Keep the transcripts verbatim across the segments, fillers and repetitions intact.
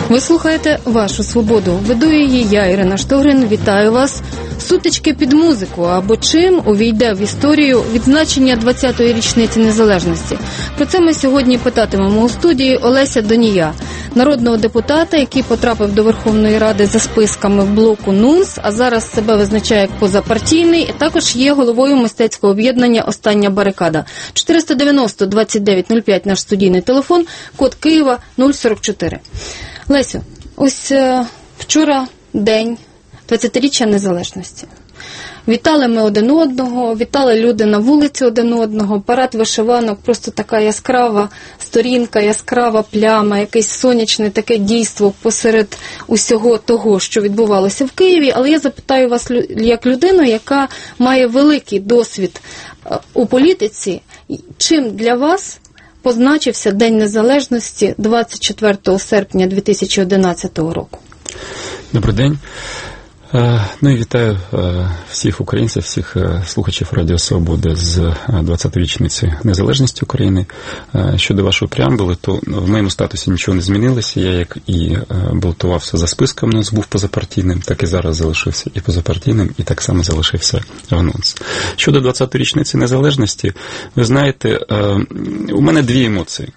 Ви слухаєте «Вашу свободу». Веду її я, Ірина Штогрин. Вітаю вас. Сутички під музику або чим увійде в історію відзначення двадцятої річниці незалежності. Про це ми сьогодні питатимемо у студії Олеся Донія, народного депутата, який потрапив до Верховної Ради за списками в блоку НУНС, а зараз себе визначає як позапартійний, і також є головою мистецького об'єднання «Остання барикада». чотириста дев'яносто двадцять дев'ять нуль п'ять наш студійний телефон, код Києва нуль сорок чотири. Лесю, ось е, вчора день двадцятиріччя незалежності. Вітали ми один одного, вітали люди на вулиці один одного, парад вишиванок, просто така яскрава сторінка, яскрава пляма, якесь сонячне таке дійство посеред усього того, що відбувалося в Києві. Але я запитаю вас як людину, яка має великий досвід у політиці, чим для вас позначився День Незалежності двадцять четвертого серпня дві тисячі одинадцятого року? Добрий день. Ну і вітаю всіх українців, всіх слухачів Радіо Свобода з двадцятою річницею незалежності України. Щодо вашої преамбули, то в моєму статусі нічого не змінилося. Я, як і балотувався за списком НУНС, був позапартійним, так і зараз залишився і позапартійним, і так само залишився в НУНС. Щодо двадцятої річниці незалежності, ви знаєте, у мене дві емоції.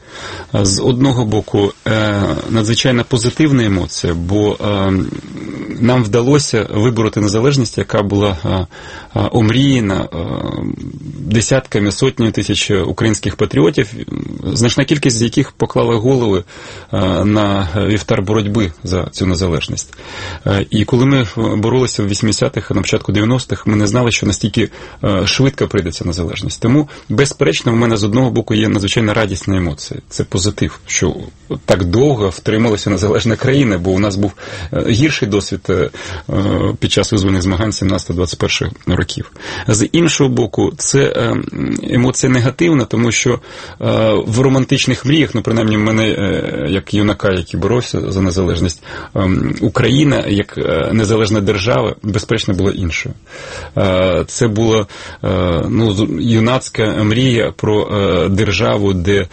З одного боку, надзвичайно позитивна емоція, бо нам вдалося вибороти незалежність, яка була омріяна десятками, сотнями тисяч українських патріотів, значна кількість з яких поклали голови на вівтар боротьби за цю незалежність. І коли ми боролися в вісімдесятих, а на початку дев'яностих, ми не знали, що настільки швидко прийде ця незалежність. Тому, безперечно, в мене з одного боку є надзвичайно радісна емоція. Це позитив, що так довго втрималася незалежна країна, бо у нас був гірший досвід під час визвольних змагань сімнадцятого-двадцять першого років. З іншого боку, це емоція негативна, тому що в романтичних мріях, ну, принаймні в мене, як юнака, який боровся за незалежність, Україна, як незалежна держава, безперечно, була іншою. Це була, ну, юнацька мрія про державу, де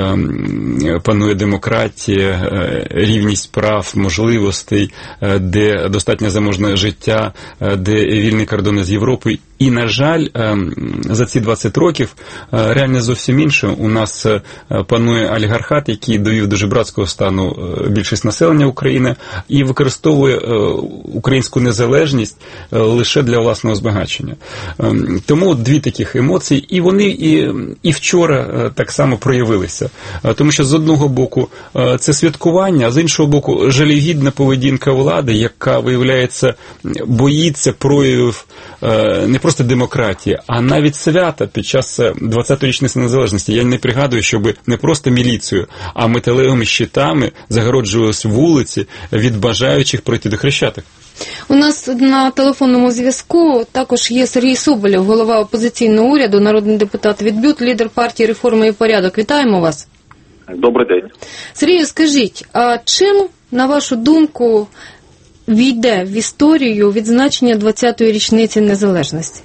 панує демократія, рівність прав, можливостей, де достатньо заможне життя, де вільні кордони з Європою. І, на жаль, за ці двадцять років реально зовсім інше. У нас панує олігархат, який довів до жебрацького стану більшість населення України і використовує українську незалежність лише для власного збагачення. Тому дві таких емоції, і вони і, і вчора так само проявилися. Тому що з одного боку це святкування, а з іншого боку жалюгідна поведінка влади, яка, виявляється, боїться проявів не просто демократії, а навіть свята під час двадцятої річниці незалежності. Я не пригадую, щоб не просто міліцію, а металевими щитами загороджувалися вулиці від бажаючих пройти до Хрещатик. У нас на телефонному зв'язку також є Сергій Соболєв, голова опозиційного уряду, народний депутат від БЮТ, лідер партії «Реформа і порядок». Вітаємо вас. Добрий день. Сергію, скажіть, а чим, на вашу думку, війде в історію відзначення двадцятої річниці незалежності?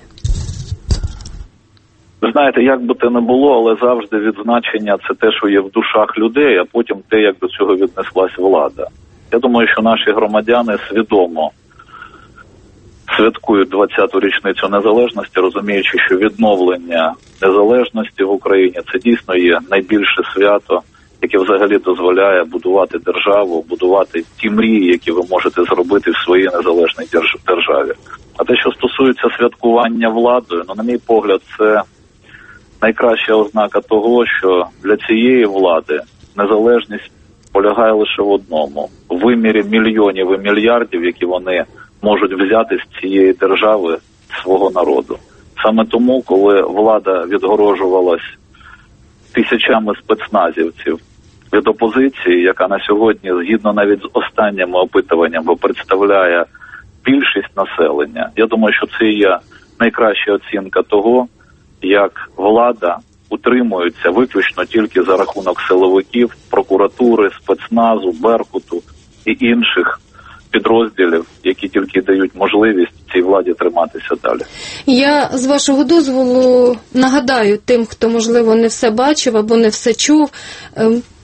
Ви знаєте, як би те не було, але завжди відзначення – це те, що є в душах людей, а потім те, як до цього віднеслась влада. Я думаю, що наші громадяни свідомо святкують двадцяту річницю незалежності, розуміючи, що відновлення незалежності в Україні – це дійсно є найбільше свято, яке взагалі дозволяє будувати державу, будувати ті мрії, які ви можете зробити в своїй незалежній державі. А те, що стосується святкування владою, ну, на мій погляд, це найкраща ознака того, що для цієї влади незалежність полягає лише в одному – в вимірі мільйонів і мільярдів, які вони можуть взяти з цієї держави свого народу. Саме тому, коли влада відгорожувалась тисячами спецназівців від опозиції, яка на сьогодні, згідно навіть з останніми опитуваннями, представляє більшість населення, я думаю, що це є найкраща оцінка того, як влада утримується виключно тільки за рахунок силовиків, прокуратури, спецназу, Беркуту і інших підрозділів, які тільки дають можливість цій владі триматися далі. Я, з вашого дозволу, нагадаю тим, хто, можливо, не все бачив або не все чув.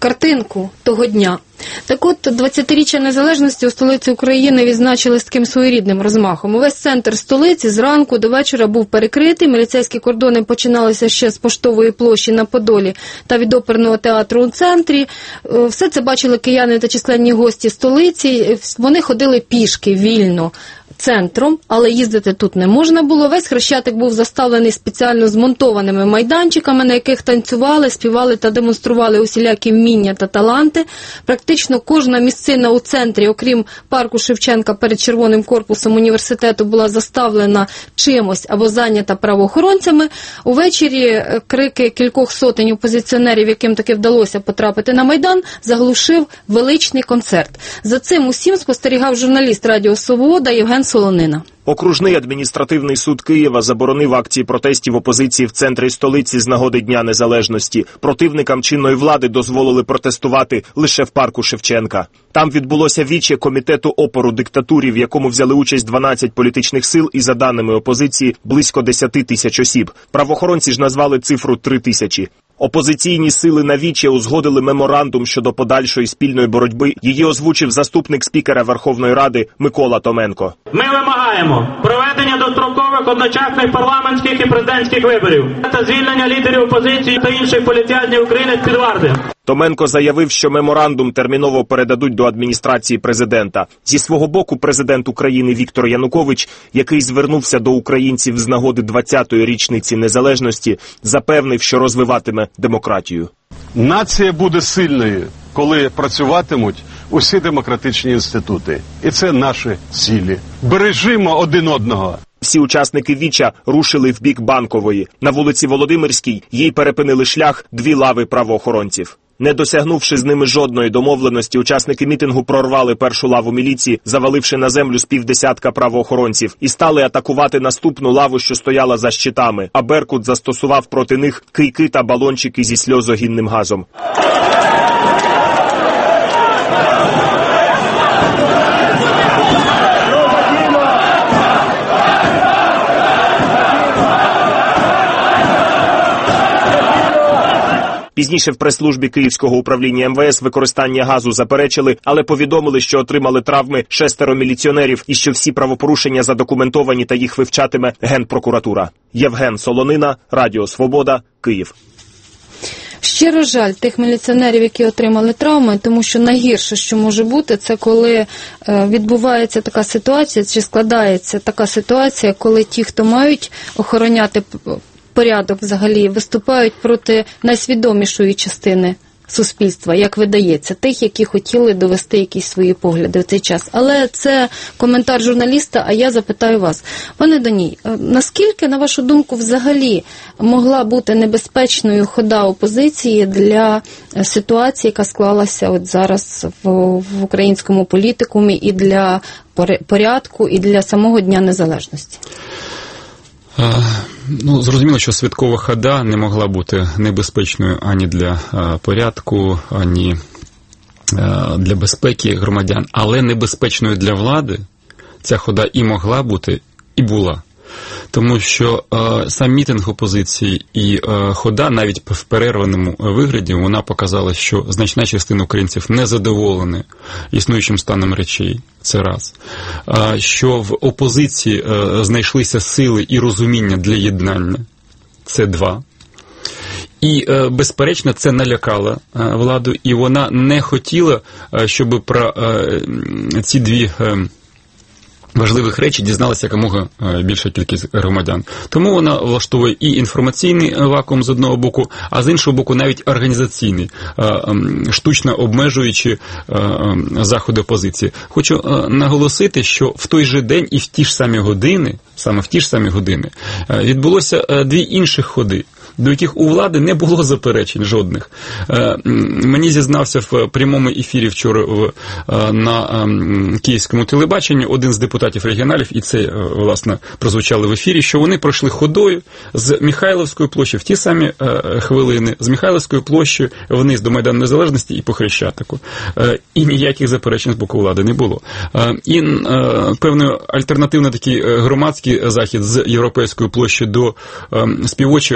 картинку того дня. Так от, двадцятиріччя незалежності у столиці України відзначили з таким своєрідним розмахом. Увесь центр столиці зранку до вечора був перекритий, міліцейські кордони починалися ще з Поштової площі на Подолі та від оперного театру у центрі. Все це бачили кияни та численні гості столиці. Вони ходили пішки вільно центром, але їздити тут не можна було. Весь Хрещатик був заставлений спеціально змонтованими майданчиками, на яких танцювали, співали та демонстрували усілякі вміння та таланти. Практично кожна місцина у центрі, окрім парку Шевченка перед Червоним корпусом університету, була заставлена чимось або зайнята правоохоронцями. Увечері крики кількох сотень опозиціонерів, яким таки вдалося потрапити на Майдан, заглушив величний концерт. За цим усім спостерігав журналіст Радіо Свобода Євген Солонина. Окружний адміністративний суд Києва заборонив акції протестів опозиції в центрі столиці з нагоди Дня Незалежності. Противникам чинної влади дозволили протестувати лише в парку Шевченка. Там відбулося віче комітету опору диктатурі, в якому взяли участь дванадцять політичних сил і, за даними опозиції, близько десять тисяч осіб. Правоохоронці ж назвали цифру три тисячі. Опозиційні сили на віче узгодили меморандум щодо подальшої спільної боротьби. Її озвучив заступник спікера Верховної Ради Микола Томенко. Ми вимагаємо проведення дострокових одночасних парламентських і президентських виборів та звільнення лідерів опозиції та інших політв'язнів України з-під варти. Томенко заявив, що меморандум терміново передадуть до адміністрації президента. Зі свого боку президент України Віктор Янукович, який звернувся до українців з нагоди двадцятої річниці незалежності, запевнив, що розвиватиме демократію. Нація буде сильною, коли працюватимуть усі демократичні інститути. І це наші цілі. Бережімо один одного. Всі учасники віча рушили в бік Банкової. На вулиці Володимирській їй перепинили шлях дві лави правоохоронців. Не досягнувши з ними жодної домовленості, учасники мітингу прорвали першу лаву міліції, заваливши на землю з півдесятка правоохоронців, і стали атакувати наступну лаву, що стояла за щитами, а Беркут застосував проти них кийки та балончики зі сльозогінним газом. Пізніше в прес-службі Київського управління ем ве ес використання газу заперечили, але повідомили, що отримали травми шестеро міліціонерів і що всі правопорушення задокументовані та їх вивчатиме Генпрокуратура. Євген Солонина, Радіо Свобода, Київ. Щиро жаль тих міліціонерів, які отримали травми, тому що найгірше, що може бути, це коли відбувається така ситуація, чи складається така ситуація, коли ті, хто мають охороняти порядок взагалі, виступають проти найсвідомішої частини суспільства, як видається, тих, які хотіли довести якісь свої погляди в цей час. Але це коментар журналіста, а я запитаю вас. Пане Даній, наскільки, на вашу думку, взагалі могла бути небезпечною хода опозиції для ситуації, яка склалася от зараз в, в українському політикумі, і для порядку, і для самого Дня Незалежності? Ну, зрозуміло, що святкова хода не могла бути небезпечною ані для а, порядку, ані а, для безпеки громадян, але небезпечною для влади ця хода і могла бути, і була. Тому що е, сам мітинг опозиції і е, хода, навіть в перерваному вигляді, вона показала, що значна частина українців не задоволена існуючим станом речей. Це раз. Е, що в опозиції е, знайшлися сили і розуміння для єднання. Це два. І, е, безперечно, це налякало е, владу, і вона не хотіла, е, щоб про е, ці дві е, важливих речей дізналася якомога більша кількість громадян. Тому вона влаштовує і інформаційний вакуум з одного боку, а з іншого боку навіть організаційний, штучно обмежуючи заходи опозиції. Хочу наголосити, що в той же день і в ті ж самі години, саме в ті ж самі години, відбулося дві інших ходи, до яких у влади не було заперечень жодних. Мені зізнався в прямому ефірі вчора на київському телебаченні один з депутатів регіоналів, і це, власне, прозвучало в ефірі, що вони пройшли ходою з Михайлівської площі в ті самі хвилини, з Михайлівської площі вниз до Майдану Незалежності і по Хрещатику. І ніяких заперечень з боку влади не було. І певний альтернативний такий громадський захід з Європейської площі до Співочого поля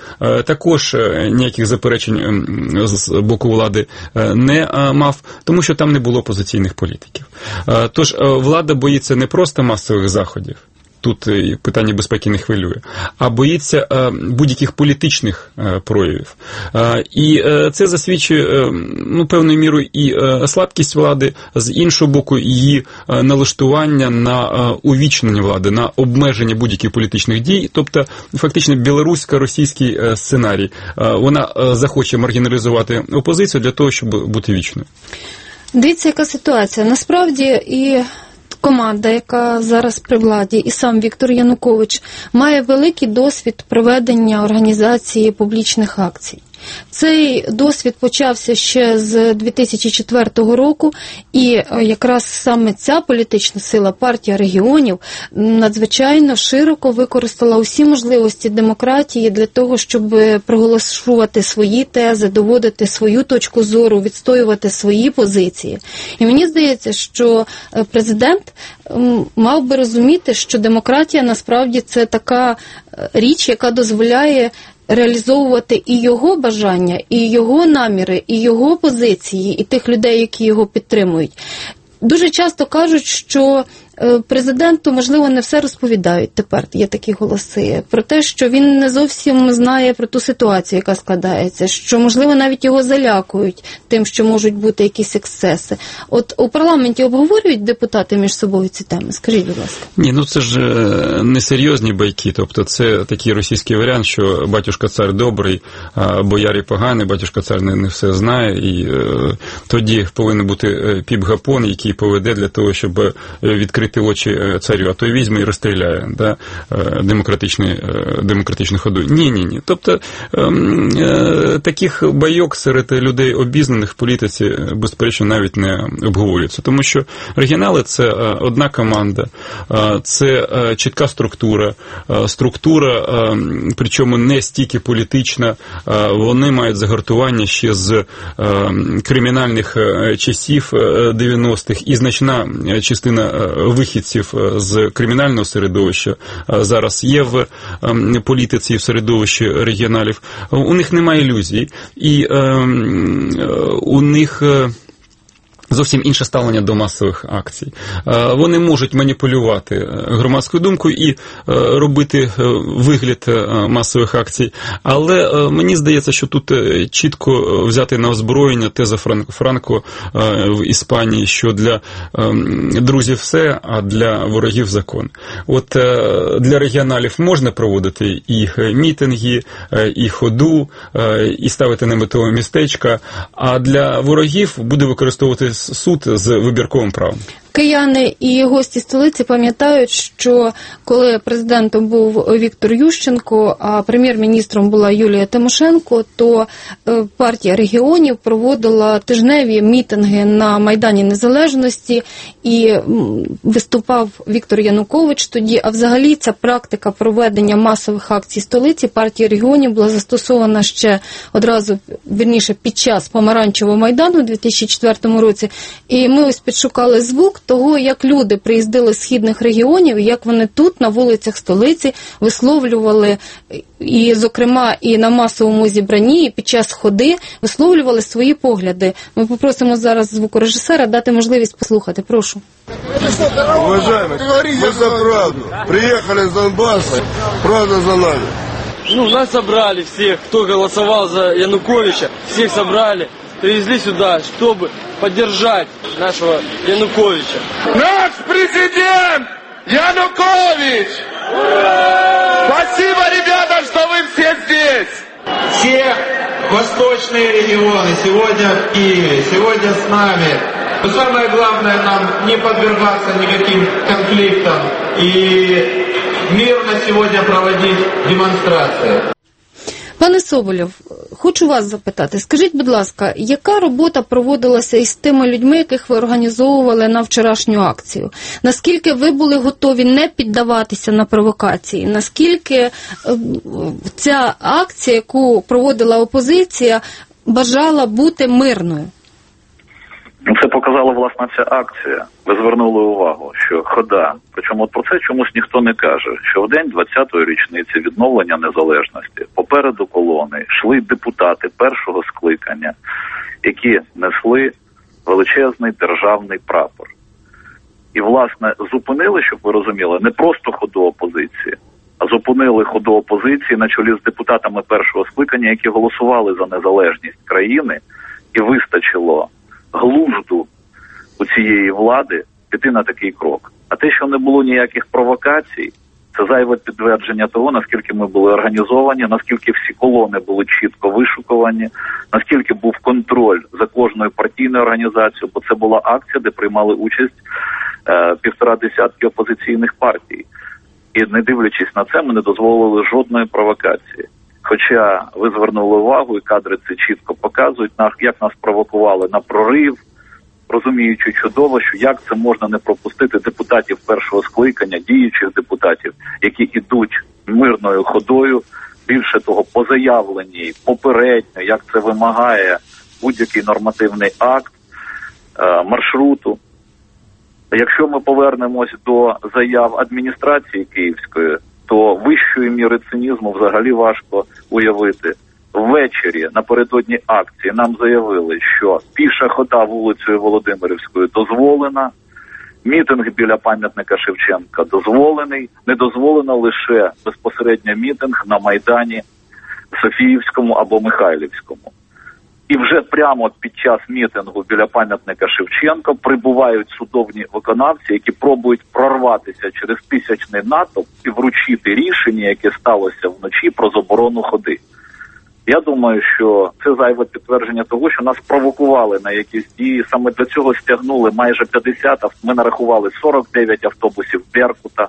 також ніяких заперечень з боку влади не мав, тому що там не було опозиційних політиків. Тож влада боїться не просто масових заходів, тут питання безпеки не хвилює, а боїться будь-яких політичних проявів. І це засвідчує, ну, певною мірою і слабкість влади, з іншого боку, її налаштування на увічнення влади, на обмеження будь-яких політичних дій, тобто фактично білорусько-російський сценарій. Вона захоче маргіналізувати опозицію для того, щоб бути вічною. Дивіться, яка ситуація. Насправді і команда, яка зараз при владі, і сам Віктор Янукович має великий досвід проведення організації публічних акцій. Цей досвід почався ще з дві тисячі четвертого року, і якраз саме ця політична сила, партія регіонів, надзвичайно широко використала усі можливості демократії для того, щоб проголошувати свої тези, доводити свою точку зору, відстоювати свої позиції. І мені здається, що президент мав би розуміти, що демократія насправді це така річ, яка дозволяє реалізовувати і його бажання, і його наміри, і його позиції, і тих людей, які його підтримують. Дуже часто кажуть, що президенту, можливо, не все розповідають тепер, є такі голоси, про те, що він не зовсім знає про ту ситуацію, яка складається, що, можливо, навіть його залякують тим, що можуть бути якісь ексцеси. От у парламенті обговорюють депутати між собою ці теми? Скажіть, будь ласка. Ні, ну це ж не серйозні байки, тобто це такий російський варіант, що батюшка цар добрий, а боярі поганий, батюшка цар не, не все знає, і е, тоді повинен бути піп-гапон, який поведе для того, щоб відкрити очі царю, а той візьме і розстріляє, да, демократичний, демократичну ходу. Ні-ні-ні. Тобто е, таких байок серед людей обізнаних в політиці, безперечно, навіть не обговорюється. Тому що регіонали – це одна команда, це чітка структура, структура, причому не стільки політична, вони мають загартування ще з кримінальних часів дев'яностих, і значна частина вихідців з кримінального середовища зараз є в політиці і в середовищі регіоналів. У них немає ілюзій, і у них зовсім інше ставлення до масових акцій. Вони можуть маніпулювати громадською думкою і робити вигляд масових акцій, але мені здається, що тут чітко взяти на озброєння теза Франко в Іспанії, що для друзів все, а для ворогів закон. От для регіоналів можна проводити і мітинги, і ходу, і ставити наметове містечка, а для ворогів буде використовувати суд з вибірковим правом. Кияни і гості столиці пам'ятають, що коли президентом був Віктор Ющенко, а прем'єр-міністром була Юлія Тимошенко, то партія регіонів проводила тижневі мітинги на Майдані Незалежності, і виступав Віктор Янукович тоді. А взагалі ця практика проведення масових акцій столиці партії регіонів була застосована ще одразу, вірніше, під час Помаранчевого Майдану у дві тисячі четвертому році. І ми ось підшукали звук того, як люди приїздили з східних регіонів, як вони тут, на вулицях столиці, висловлювали, і, зокрема, і на масовому зібранні, і під час ходи, висловлювали свої погляди. Ми попросимо зараз звукорежисера дати можливість послухати. Прошу. Уважаемые, мы за правду. Приехали с Донбасса, правда за нами. Ну, нас собрали всех, кто голосовал за Януковича, всех собрали, привезли сюда, чтобы поддержать нашего Януковича. Наш президент Янукович! Спасибо, ребята, что вы все здесь! Все восточные регионы сегодня в Киеве, сегодня с нами. Но самое главное нам не подвергаться никаким конфликтам и мирно сегодня проводить демонстрации. Пане Соболєв, хочу вас запитати, скажіть, будь ласка, яка робота проводилася із тими людьми, яких ви організовували на вчорашню акцію? Наскільки ви були готові не піддаватися на провокації? Наскільки ця акція, яку проводила опозиція, бажала бути мирною? Це показала, власне, ця акція. Ви звернули увагу, що хода, причому от про це чомусь ніхто не каже, що в день двадцятої річниці відновлення незалежності попереду колони йшли депутати першого скликання, які несли величезний державний прапор. І, власне, зупинили, щоб ви розуміли, не просто ходу опозиції, а зупинили ходу опозиції на чолі з депутатами першого скликання, які голосували за незалежність країни, і вистачило глузду у цієї влади піти на такий крок. А те, що не було ніяких провокацій, це зайве підтвердження того, наскільки ми були організовані, наскільки всі колони були чітко вишукувані, наскільки був контроль за кожною партійною організацією, бо це була акція, де приймали участь е, півтора десятки опозиційних партій. І не дивлячись на це, ми не дозволили жодної провокації. Хоча ви звернули увагу, і кадри це чітко показують, як нас провокували на прорив, розуміючи чудово, що як це можна не пропустити депутатів першого скликання, діючих депутатів, які ідуть мирною ходою, більше того, по заявленій, попередньо, як це вимагає будь-який нормативний акт, маршруту. Якщо ми повернемось до заяв адміністрації Київської, то вищої міри цинізму взагалі важко уявити. Ввечері, напередодні акції, нам заявили, що піша хода вулицею Володимирівською дозволена, мітинг біля пам'ятника Шевченка дозволений, не дозволено лише безпосередньо мітинг на Майдані Софіївському або Михайлівському. І вже прямо під час мітингу біля пам'ятника Шевченка прибувають судовні виконавці, які пробують прорватися через тисячний натовп і вручити рішення, яке сталося вночі, про заборону ходи. Я думаю, що це зайве підтвердження того, що нас провокували на якісь дії. Саме для цього стягнули майже п'ятдесят, ми нарахували сорок дев'ять автобусів Беркута.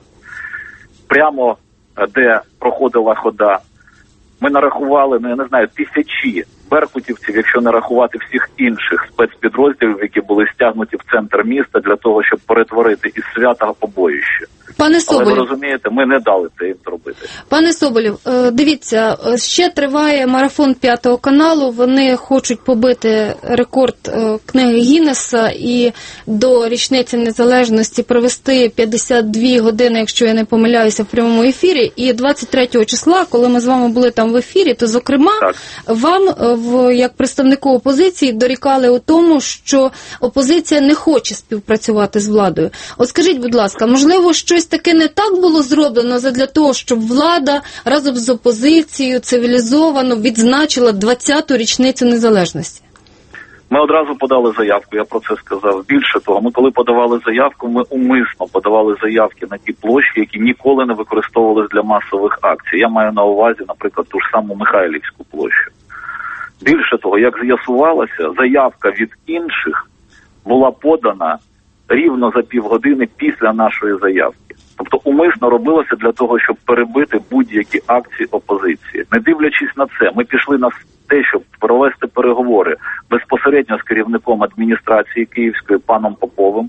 Прямо де проходила хода, ми нарахували, ну я не знаю, тисячі беркутівців, якщо не рахувати всіх інших спецпідрозділів, які були стягнуті в центр міста для того, щоб перетворити із свята побоїще. Пане Соболєв. Але ви розумієте, ми не дали це їм зробити. Пане Соболєв, дивіться, ще триває марафон П'ятого каналу, вони хочуть побити рекорд книги Гіннеса і до річниці незалежності провести п'ятдесят дві години, якщо я не помиляюся, в прямому ефірі. І двадцять третього числа, коли ми з вами були там в ефірі, то, зокрема, так. вам, в, як представнику опозиції, дорікали у тому, що опозиція не хоче співпрацювати з владою. От скажіть, будь ласка, можливо, щось таке не так було зроблено задля того, щоб влада разом з опозицією цивілізовано відзначила двадцяту річницю незалежності? Ми одразу подали заявку, я про це сказав. Більше того, ми коли подавали заявку, ми умисно подавали заявки на ті площі, які ніколи не використовувалися для масових акцій. Я маю на увазі, наприклад, ту ж саму Михайлівську площу. Більше того, як з'ясувалося, заявка від інших була подана рівно за півгодини після нашої заявки. Тобто умисно робилося для того, щоб перебити будь-які акції опозиції. Не дивлячись на це, ми пішли на те, щоб провести переговори безпосередньо з керівником адміністрації Київської паном Поповим.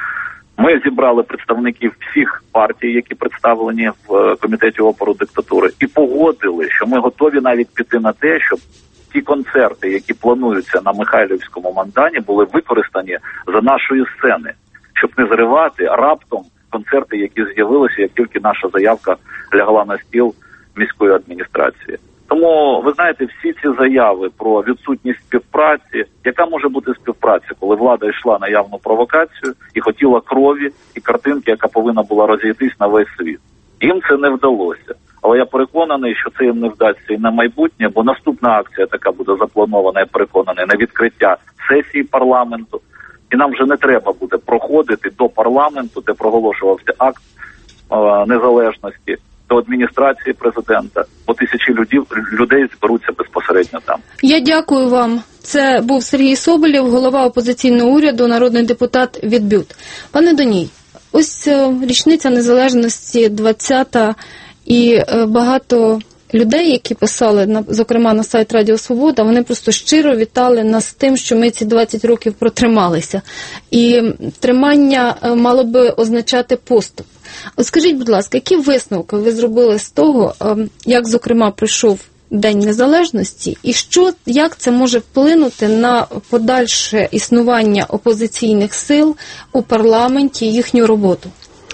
Ми зібрали представників всіх партій, які представлені в Комітеті опору диктатури, і погодили, що ми готові навіть піти на те, щоб ті концерти, які плануються на Михайлівському Майдані, були використані за нашої сцени, щоб не зривати раптом концерти, які з'явилися, як тільки наша заявка лягла на стіл міської адміністрації. Тому, ви знаєте, всі ці заяви про відсутність співпраці, яка може бути співпраця, коли влада йшла на явну провокацію і хотіла крові і картинки, яка повинна була розійтись на весь світ. Їм це не вдалося. Але я переконаний, що це їм не вдасться і на майбутнє, бо наступна акція така буде запланована, я переконаний, на відкриття сесії парламенту. І нам вже не треба буде проходити до парламенту, де проголошувався акт е, незалежності, до адміністрації президента, бо тисячі людей, людей зберуться безпосередньо там. Я дякую вам. Це був Сергій Соболєв, голова опозиційного уряду, народний депутат від БЮТ. Пане Доній, ось річниця незалежності двадцята, і багато людей, які писали, зокрема, на сайт Радіо Свобода, вони просто щиро вітали нас з тим, що ми ці двадцять років протрималися. І тримання мало би означати поступ. От скажіть, будь ласка, які висновки ви зробили з того, як, зокрема, пройшов День Незалежності, і що, як це може вплинути на подальше існування опозиційних сил у парламенті, їхню роботу?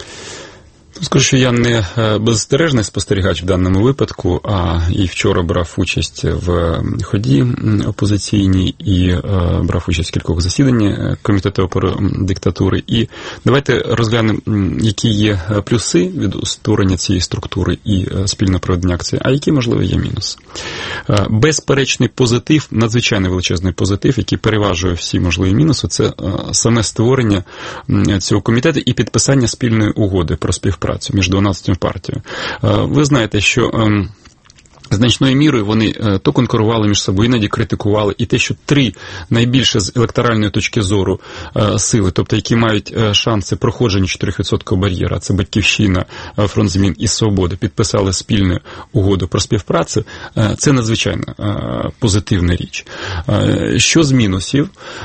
Скажу, що я не беззастережний спостерігач в даному випадку, а і вчора брав участь в ході опозиційній і брав участь в кількох засіданнях Комітету опори диктатури. І давайте розглянемо, які є плюси від створення цієї структури і спільного проведення акції, а які, можливо, є мінуси. Безперечний позитив, надзвичайно величезний позитив, який переважує всі можливі мінуси, це саме створення цього комітету і підписання спільної угоди про співпрацю між дванадцятьма партіями. Ви знаєте, що значною мірою вони то конкурували між собою, іноді критикували, і те, що три найбільше з електоральної точки зору сили, тобто які мають шанси проходження чотирьохвідсоткового бар'єра, це Батьківщина, Фронт змін і Свобода, підписали спільну угоду про співпрацю, це надзвичайно позитивна річ. Що з мінусів?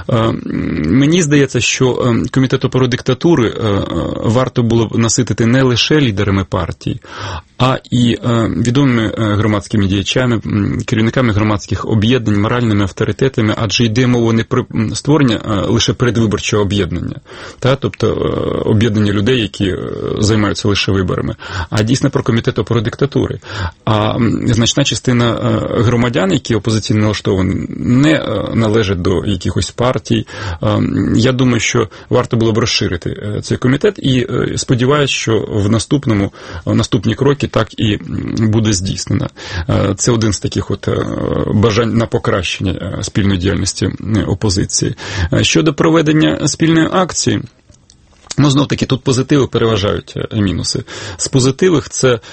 Мені здається, що Комітету опори диктатури варто було б наситити не лише лідерами партій, а і відомими громадськими діячами, керівниками громадських об'єднань, моральними авторитетами, адже йде мова не про створення лише передвиборчого об'єднання, та, тобто об'єднання людей, які займаються лише виборами, а дійсно про Комітет опори диктатури. А значна частина громадян, які опозиційно налаштовані, не належать до якихось партій. Я думаю, що варто було б розширити цей комітет і сподіваюся, що в наступному, в наступні кроки так і буде здійснено. Це один з таких от бажань на покращення спільної діяльності опозиції. Щодо проведення спільної акції, ну, знов-таки, тут позитиви переважають мінуси. З позитивних це е,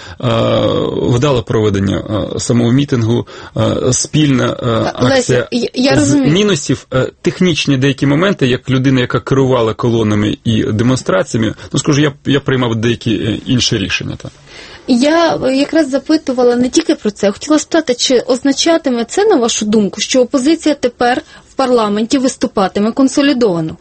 вдале проведення е, самого мітингу, е, спільна е, акція. Леся, я з розумію. Мінусів е, технічні деякі моменти, як людина, яка керувала колонами і демонстраціями, ну, скажу, я, я приймав деякі інші рішення. Так. Я якраз запитувала не тільки про це. Хотіла спитати, чи означатиме це, на вашу думку, що опозиція тепер в парламенті виступатиме консолідовано?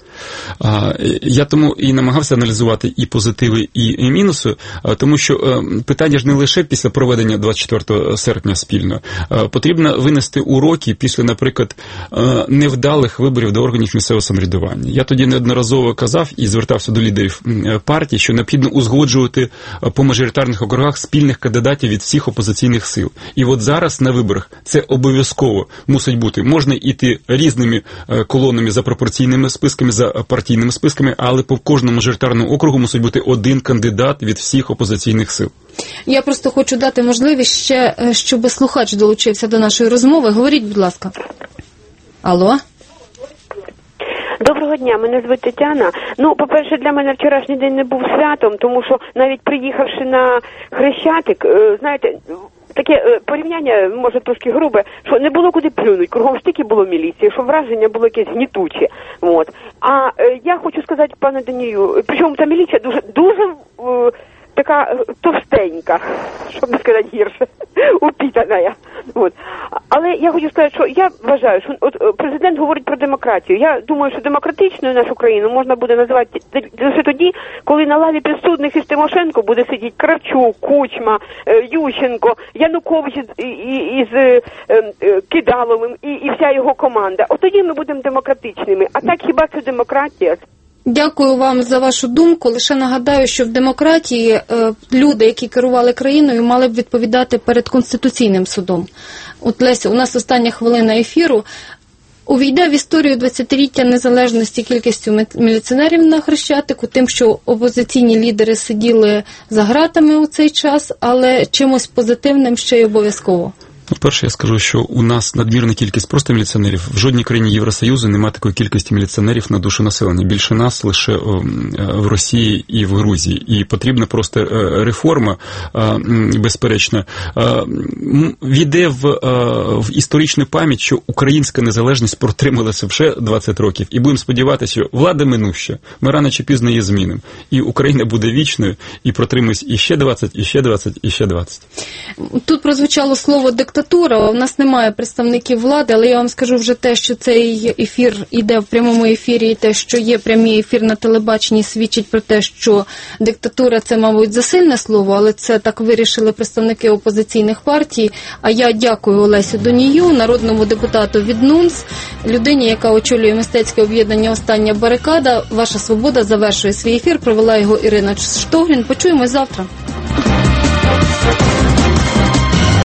Я тому і намагався аналізувати і позитиви, і мінуси, тому що питання ж не лише після проведення двадцять четвертого серпня спільно. Потрібно винести уроки після, наприклад, невдалих виборів до органів місцевого самоврядування. Я тоді неодноразово казав і звертався до лідерів партій, що необхідно узгоджувати по мажоритарних округах спільних кандидатів від всіх опозиційних сил. І от зараз на виборах це обов'язково мусить бути. Можна йти різними колонами за пропорційними списками, за партійними списками, але по кожному мажоритарному округу мусить бути один кандидат від всіх опозиційних сил. Я просто хочу дати можливість ще, щоб слухач долучився до нашої розмови. Говоріть, будь ласка. Алло? Доброго дня, мене звуть Тетяна. Ну, по-перше, для мене вчорашній день не був святом, тому що навіть приїхавши на Хрещатик, знаєте, таке порівняння, може, трошки грубе, що не було куди плюнуть, кругом штики було міліції, що враження було якесь гнітуче. От. А е, я хочу сказати, пане Данію, причому та міліція дуже, дуже е, така товстенька, щоб не сказати гірше, упітана. От. Але я хочу сказати, що я вважаю, що от президент говорить про демократію. Я думаю, що демократичною нашу країну можна буде називати лише тоді, коли на лаві підсудних із Тимошенко буде сидіти Кравчук, Кучма, Ющенко, Янукович із, із, із Кидаловим і, і вся його команда. От тоді ми будемо демократичними. А так хіба це демократія? Дякую вам за вашу думку. Лише нагадаю, що в демократії е, люди, які керували країною, мали б відповідати перед Конституційним судом. От, Леся, у нас остання хвилина ефіру. Увійде в історію двадцятиріччя незалежності кількістю міліціонерів на Хрещатику, тим, що опозиційні лідери сиділи за ґратами у цей час, але чимось позитивним ще й обов'язково. Перше, я скажу, що у нас надмірна кількість просто міліціонерів. В жодній країні Євросоюзу немає такої кількості міліціонерів на душу населення. Більше нас лише в Росії і в Грузії. І потрібна просто реформа, безперечно. Війде в, в історичну пам'ять, що українська незалежність протрималася вже двадцять років. І будемо сподіватися, що влада минуща. Ми рано чи пізно її змінимо. І Україна буде вічною, і протримується і ще двадцять, і ще двадцять, і ще двадцять. Тут прозвучало слово «диктатура». диктатура, у нас немає представників влади, але я вам скажу вже те, що цей ефір іде в прямому ефірі, і те, що є прямий ефір на телебаченні, свідчить про те, що диктатура – це, мабуть, засильне слово, але це так вирішили представники опозиційних партій. А я дякую Олесю Донію, народному депутату від НУНС, людині, яка очолює мистецьке об'єднання «Остання барикада». Ваша свобода завершує свій ефір. Провела його Ірина Штогрін. Почуємось завтра.